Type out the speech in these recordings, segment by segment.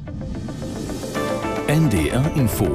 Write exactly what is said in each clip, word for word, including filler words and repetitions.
N D R Info.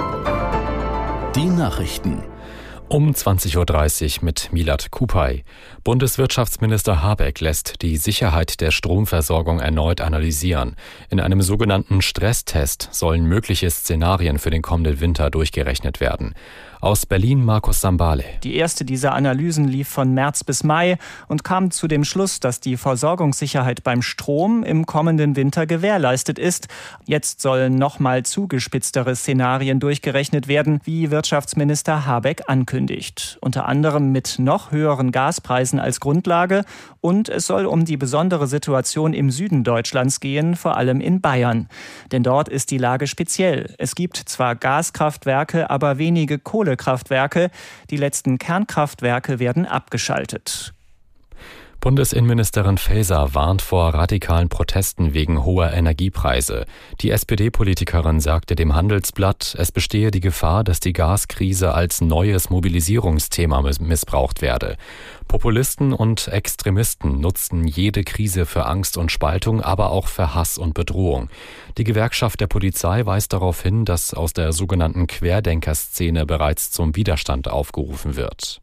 Die Nachrichten. Um zwanzig Uhr dreißig mit Milad Kupay. Bundeswirtschaftsminister Habeck lässt die Sicherheit der Stromversorgung erneut analysieren. In einem sogenannten Stresstest sollen mögliche Szenarien für den kommenden Winter durchgerechnet werden. Aus Berlin Markus Sambale. Die erste dieser Analysen lief von März bis Mai und kam zu dem Schluss, dass die Versorgungssicherheit beim Strom im kommenden Winter gewährleistet ist. Jetzt sollen nochmal zugespitztere Szenarien durchgerechnet werden, wie Wirtschaftsminister Habeck ankündigt. Unter anderem mit noch höheren Gaspreisen als Grundlage, und es soll um die besondere Situation im Süden Deutschlands gehen, vor allem in Bayern. Denn dort ist die Lage speziell. Es gibt zwar Gaskraftwerke, aber wenige Kohlekraftwerke. Die letzten Kernkraftwerke werden abgeschaltet. Bundesinnenministerin Faeser warnt vor radikalen Protesten wegen hoher Energiepreise. Die S P D-Politikerin sagte dem Handelsblatt, es bestehe die Gefahr, dass die Gaskrise als neues Mobilisierungsthema missbraucht werde. Populisten und Extremisten nutzten jede Krise für Angst und Spaltung, aber auch für Hass und Bedrohung. Die Gewerkschaft der Polizei weist darauf hin, dass aus der sogenannten Querdenker-Szene bereits zum Widerstand aufgerufen wird.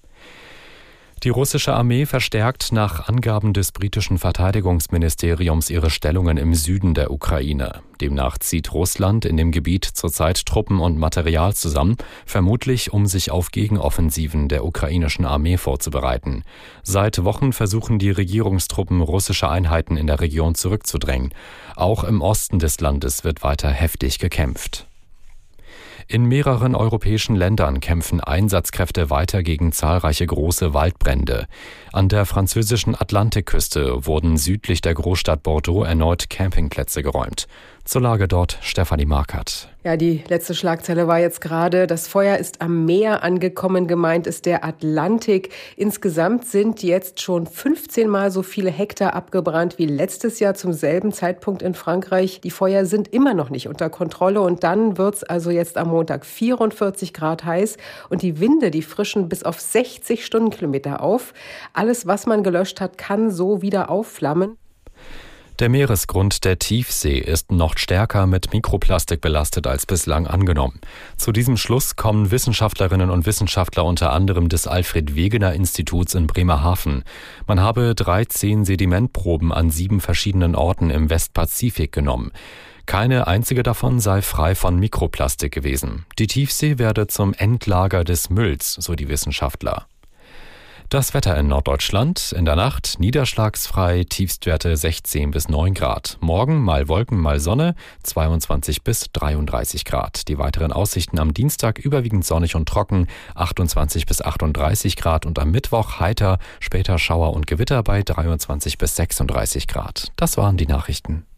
Die russische Armee verstärkt nach Angaben des britischen Verteidigungsministeriums ihre Stellungen im Süden der Ukraine. Demnach zieht Russland in dem Gebiet zurzeit Truppen und Material zusammen, vermutlich um sich auf Gegenoffensiven der ukrainischen Armee vorzubereiten. Seit Wochen versuchen die Regierungstruppen russische Einheiten in der Region zurückzudrängen. Auch im Osten des Landes wird weiter heftig gekämpft. In mehreren europäischen Ländern kämpfen Einsatzkräfte weiter gegen zahlreiche große Waldbrände. An der französischen Atlantikküste wurden südlich der Großstadt Bordeaux erneut Campingplätze geräumt. Zur Lage dort Stefanie Markert. Ja, die letzte Schlagzeile war jetzt gerade, das Feuer ist am Meer angekommen, gemeint ist der Atlantik. Insgesamt sind jetzt schon fünfzehn Mal so viele Hektar abgebrannt wie letztes Jahr zum selben Zeitpunkt in Frankreich. Die Feuer sind immer noch nicht unter Kontrolle und dann wird's also jetzt am Montag vierundvierzig Grad heiß und die Winde, die frischen bis auf sechzig Stundenkilometer auf. Alles, was man gelöscht hat, kann so wieder aufflammen. Der Meeresgrund der Tiefsee ist noch stärker mit Mikroplastik belastet als bislang angenommen. Zu diesem Schluss kommen Wissenschaftlerinnen und Wissenschaftler unter anderem des Alfred-Wegener-Instituts in Bremerhaven. Man habe dreizehn Sedimentproben an sieben verschiedenen Orten im Westpazifik genommen. Keine einzige davon sei frei von Mikroplastik gewesen. Die Tiefsee werde zum Endlager des Mülls, so die Wissenschaftler. Das Wetter in Norddeutschland: in der Nacht niederschlagsfrei, Tiefstwerte sechzehn bis neun Grad. Morgen mal Wolken, mal Sonne, zweiundzwanzig bis dreiunddreißig Grad. Die weiteren Aussichten am Dienstag überwiegend sonnig und trocken, achtundzwanzig bis achtunddreißig Grad, und am Mittwoch heiter, später Schauer und Gewitter bei dreiundzwanzig bis sechsunddreißig Grad. Das waren die Nachrichten.